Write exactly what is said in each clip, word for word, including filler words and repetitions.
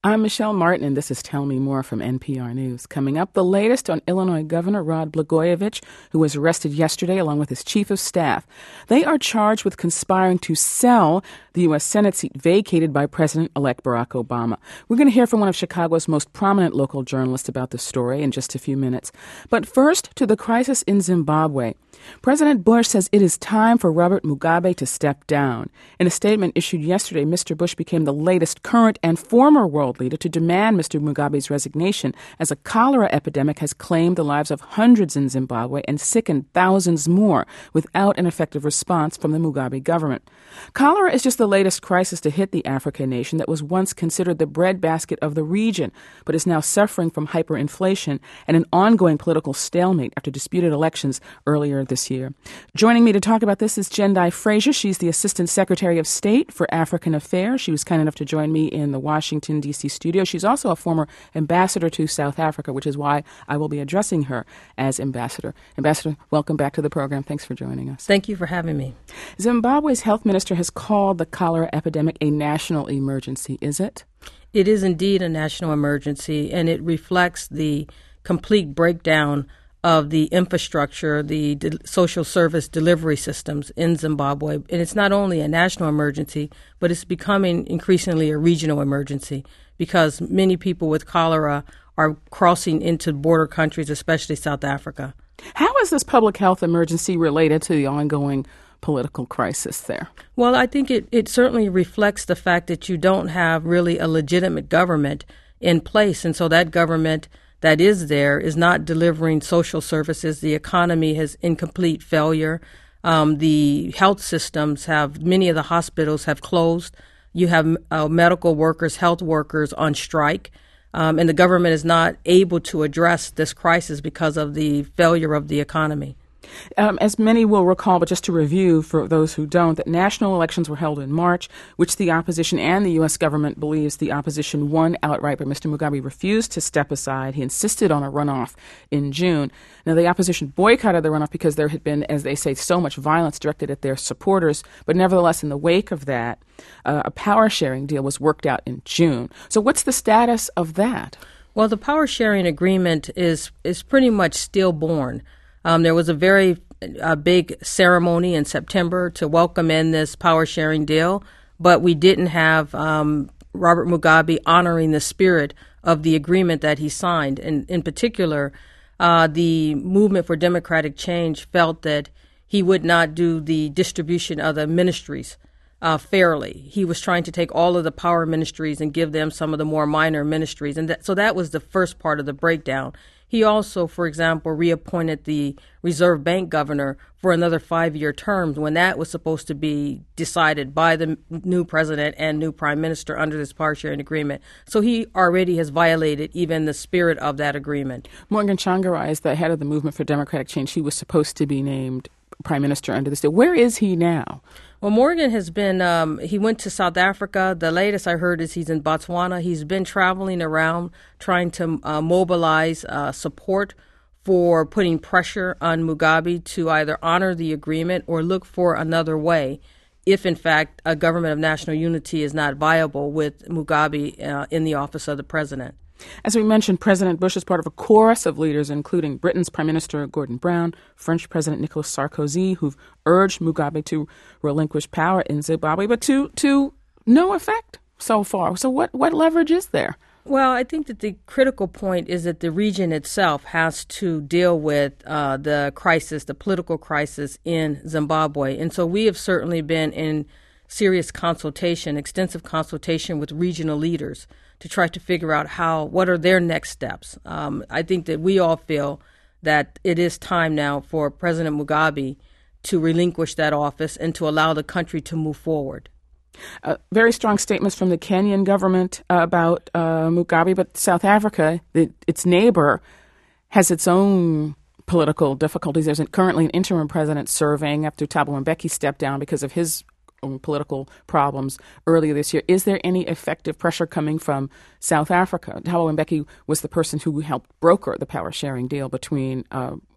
I'm Michelle Martin, and this is Tell Me More from N P R News. Coming up, the latest on Illinois Governor Rod Blagojevich, who was arrested yesterday along with his chief of staff. They are charged with conspiring to sell the U S Senate seat vacated by President-elect Barack Obama. We're going to hear from one of Chicago's most prominent local journalists about the story in just a few minutes. But first, to the crisis in Zimbabwe. President Bush says it is time for Robert Mugabe to step down. In a statement issued yesterday, Mister Bush became the latest current and former world leader to demand Mister Mugabe's resignation as a cholera epidemic has claimed the lives of hundreds in Zimbabwe and sickened thousands more without an effective response from the Mugabe government. Cholera is just the latest crisis to hit the African nation that was once considered the breadbasket of the region, but is now suffering from hyperinflation and an ongoing political stalemate after disputed elections earlier this year. Joining me to talk about this is Jendai Frazier. She's the Assistant Secretary of State for African Affairs. She was kind enough to join me in the Washington, D C studio. She's also a former ambassador to South Africa, which is why I will be addressing her as ambassador. Ambassador, welcome back to the program. Thanks for joining us. Thank you for having me. Zimbabwe's health minister has called the cholera epidemic a national emergency. Is it? It is indeed a national emergency, and it reflects the complete breakdown of the infrastructure, the de- social service delivery systems in Zimbabwe. And it's not only a national emergency, but it's becoming increasingly a regional emergency because many people with cholera are crossing into border countries, especially South Africa. How is this public health emergency related to the ongoing political crisis there? Well, I think it, it certainly reflects the fact that you don't have really a legitimate government in place. And so that government that is there is not delivering social services. The economy has incomplete failure. Um, the health systems have, many of the hospitals have closed. You have uh, medical workers, health workers on strike. Um, and the government is not able to address this crisis because of the failure of the economy. Um, as many will recall, but just to review for those who don't, that national elections were held in March, which the opposition and the U S government believes the opposition won outright, but Mister Mugabe refused to step aside. He insisted on a runoff in June. Now, the opposition boycotted the runoff because there had been, as they say, so much violence directed at their supporters. But nevertheless, in the wake of that, uh, a power-sharing deal was worked out in June. So what's the status of that? Well, the power-sharing agreement is is pretty much stillborn. Um, there was a very uh, big ceremony in September to welcome in this power-sharing deal, but we didn't have um, Robert Mugabe honoring the spirit of the agreement that he signed. And in particular, uh, the Movement for Democratic Change felt that he would not do the distribution of the ministries uh, fairly. He was trying to take all of the power ministries and give them some of the more minor ministries. And that, so that was the first part of the breakdown. He also, for example, reappointed the Reserve Bank governor for another five-year term when that was supposed to be decided by the new president and new prime minister under this power-sharing agreement. So he already has violated even the spirit of that agreement. Morgan Tsvangirai is the head of the Movement for Democratic Change. He was supposed to be named prime minister under this deal. Where is he now? Well, Morgan has been, um, he went to South Africa. The latest I heard is he's in Botswana. He's been traveling around trying to uh, mobilize uh, support for putting pressure on Mugabe to either honor the agreement or look for another way if, in fact, a government of national unity is not viable with Mugabe uh, in the office of the president. As we mentioned, President Bush is part of a chorus of leaders, including Britain's Prime Minister Gordon Brown, French President Nicolas Sarkozy, who've urged Mugabe to relinquish power in Zimbabwe, but to to no effect so far. So what, what leverage is there? Well, I think that the critical point is that the region itself has to deal with uh, the crisis, the political crisis in Zimbabwe. And so we have certainly been in serious consultation, extensive consultation with regional leaders to try to figure out how, what are their next steps. Um, I think that we all feel that it is time now for President Mugabe to relinquish that office and to allow the country to move forward. Uh, very strong statements from the Kenyan government uh, about uh, Mugabe, but South Africa, the, its neighbor, has its own political difficulties. There's currently an interim president serving after Thabo Mbeki stepped down because of his own political problems earlier this year. Is there any effective pressure coming from South Africa? Thabo Mbeki was the person who helped broker the power-sharing deal between uh,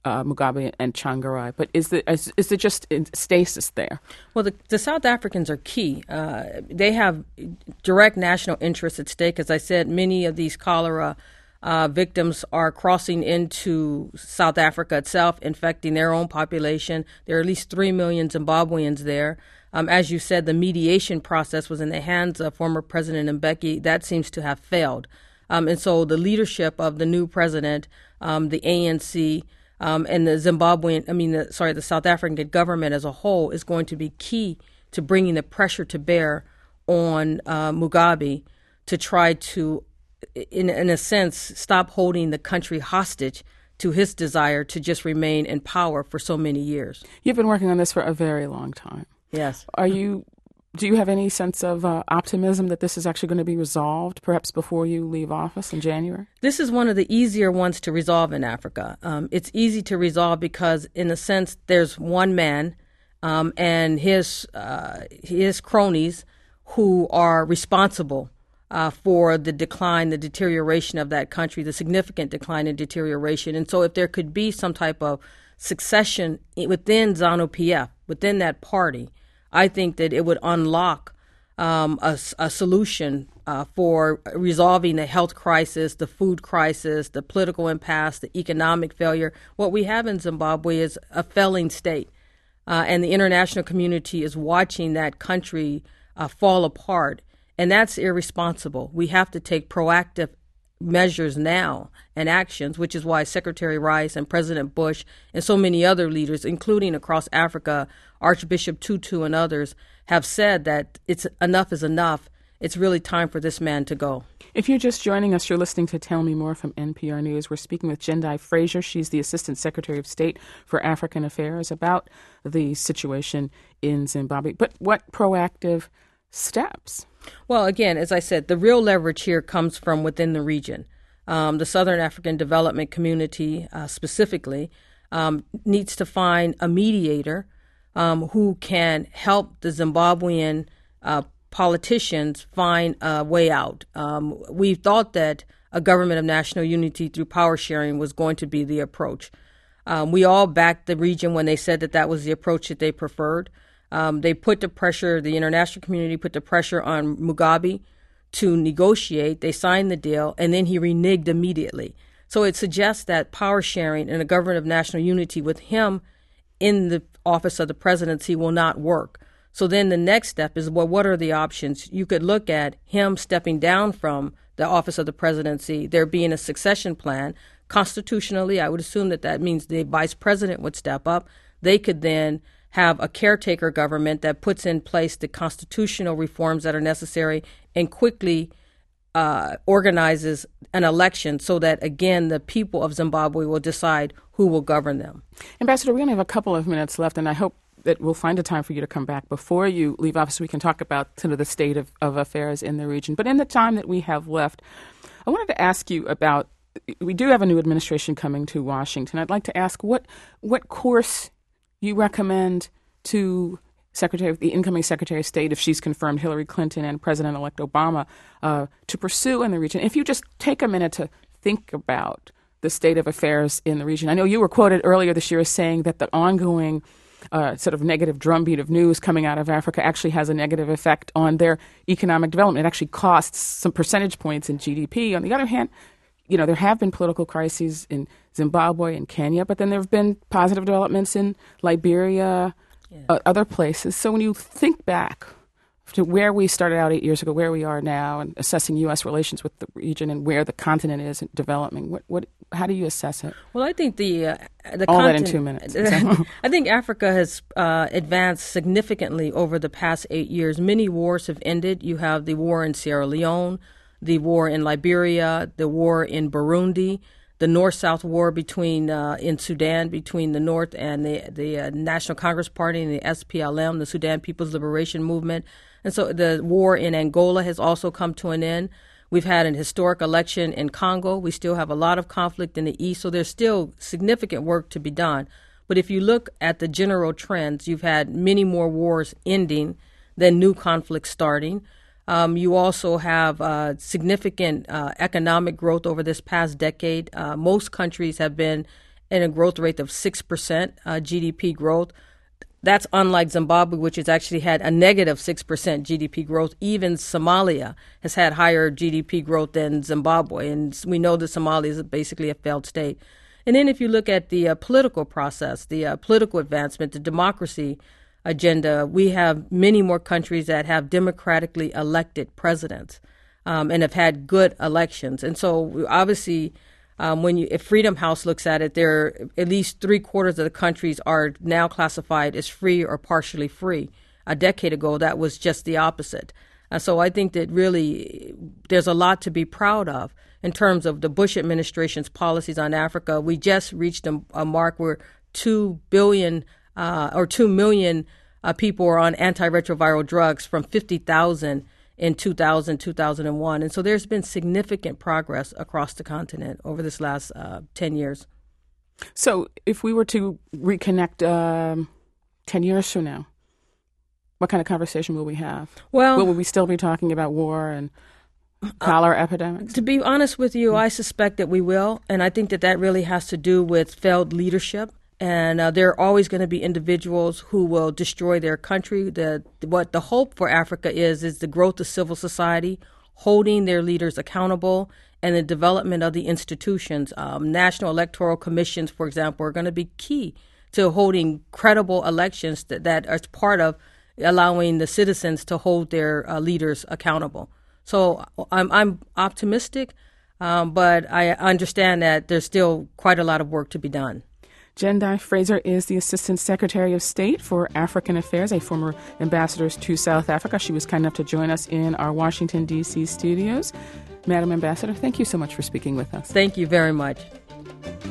uh, Mugabe and Tsvangirai. But is, the, is, is it just in stasis there? Well, the, the South Africans are key. Uh, they have direct national interests at stake. As I said, many of these cholera uh, victims are crossing into South Africa itself, infecting their own population. There are at least three million Zimbabweans there. Um, as you said, the mediation process was in the hands of former President Mbeki. That seems to have failed. Um, and so the leadership of the new president, um, the A N C, um, and the Zimbabwean, I mean, the, sorry, the South African government as a whole is going to be key to bringing the pressure to bear on uh, Mugabe to try to, in, in a sense, stop holding the country hostage to his desire to just remain in power for so many years. You've been working on this for a very long time. Yes. Are you? Do you have any sense of uh, optimism that this is actually going to be resolved, perhaps before you leave office in January? This is one of the easier ones to resolve in Africa. Um, it's easy to resolve because, in a sense, there's one man um, and his uh, his cronies who are responsible uh, for the decline, the deterioration of that country, the significant decline and deterioration. And so if there could be some type of succession within ZANU-P F, within that party, I think that it would unlock um, a, a solution uh, for resolving the health crisis, the food crisis, the political impasse, the economic failure. What we have in Zimbabwe is a failing state, uh, and the international community is watching that country uh, fall apart, and that's irresponsible. We have to take proactive measures now and actions, which is why Secretary Rice and President Bush and so many other leaders, including across Africa, Archbishop Tutu and others, have said that it's enough is enough. It's really time for this man to go. If you're just joining us, you're listening to Tell Me More from N P R News. We're speaking with Jendai Fraser. She's the Assistant Secretary of State for African Affairs about the situation in Zimbabwe. But what proactive steps? Well, again, as I said, the real leverage here comes from within the region. Um, the Southern African Development Community uh, specifically um, needs to find a mediator um, who can help the Zimbabwean uh, politicians find a way out. Um, we thought that a government of national unity through power sharing was going to be the approach. Um, we all backed the region when they said that that was the approach that they preferred. Um, they put the pressure, the international community put the pressure on Mugabe to negotiate. They signed the deal, and then he reneged immediately. So it suggests that power sharing and a government of national unity with him in the office of the presidency will not work. So then the next step is, well, what are the options? You could look at him stepping down from the office of the presidency, there being a succession plan. Constitutionally, I would assume that that means the vice president would step up. They could then have a caretaker government that puts in place the constitutional reforms that are necessary and quickly uh, organizes an election so that, again, the people of Zimbabwe will decide who will govern them. Ambassador, we only have a couple of minutes left, and I hope that we'll find a time for you to come back before you leave office so we can talk about sort of the state of, of affairs in the region. But in the time that we have left, I wanted to ask you about, we do have a new administration coming to Washington. I'd like to ask what what course you recommend to Secretary, the incoming Secretary of State, if she's confirmed, Hillary Clinton and President-elect Obama, uh, to pursue in the region. If you just take a minute to think about the state of affairs in the region. I know you were quoted earlier this year as saying that the ongoing uh, sort of negative drumbeat of news coming out of Africa actually has a negative effect on their economic development. It actually costs some percentage points in G D P. On the other hand, you know, there have been political crises in Zimbabwe and Kenya, but then there have been positive developments in Liberia, yeah. uh, other places. So when you think back to where we started out eight years ago, where we are now, and assessing U S relations with the region and where the continent is developing, what, what, how do you assess it? Well, I think the uh, the all continent, that in two minutes. I think Africa has uh, advanced significantly over the past eight years. Many wars have ended. You have the war in Sierra Leone, the war in Liberia, the war in Burundi, the North-South war between uh, in Sudan between the North and the the uh, National Congress Party and the S P L M, the Sudan People's Liberation Movement. And so the war in Angola has also come to an end. We've had an historic election in Congo. We still have a lot of conflict in the east, so there's still significant work to be done. But if you look at the general trends, you've had many more wars ending than new conflicts starting. Um, you also have uh, significant uh, economic growth over this past decade. Uh, most countries have been and a growth rate of six percent uh, G D P growth. That's unlike Zimbabwe, which has actually had a negative six percent G D P growth. Even Somalia has had higher G D P growth than Zimbabwe, and we know that Somalia is basically a failed state. And then if you look at the uh, political process, the uh, political advancement, the democracy agenda, we have many more countries that have democratically elected presidents um, and have had good elections. And so obviously, Um, when you, if Freedom House looks at it, there at least three quarters of the countries are now classified as free or partially free. A decade ago, that was just the opposite. Uh, so I think that really there's a lot to be proud of in terms of the Bush administration's policies on Africa. We just reached a, a mark where two billion uh, or two million uh, people are on antiretroviral drugs from fifty thousand in two thousand, two thousand one. And so there's been significant progress across the continent over this last uh, ten years. So if we were to reconnect um, ten years from now, what kind of conversation will we have? Well, will we still be talking about war and cholera uh, epidemics? To be honest with you, I suspect that we will. And I think that that really has to do with failed leadership. And uh, there are always going to be individuals who will destroy their country. The, what the hope for Africa is, is the growth of civil society, holding their leaders accountable, and the development of the institutions. Um, national electoral commissions, for example, are going to be key to holding credible elections that, that are part of allowing the citizens to hold their uh, leaders accountable. So I'm, I'm optimistic, um, but I understand that there's still quite a lot of work to be done. Jendai Fraser is the Assistant Secretary of State for African Affairs, a former ambassador to South Africa. She was kind enough to join us in our Washington, D C studios. Madam Ambassador, thank you so much for speaking with us. Thank you very much.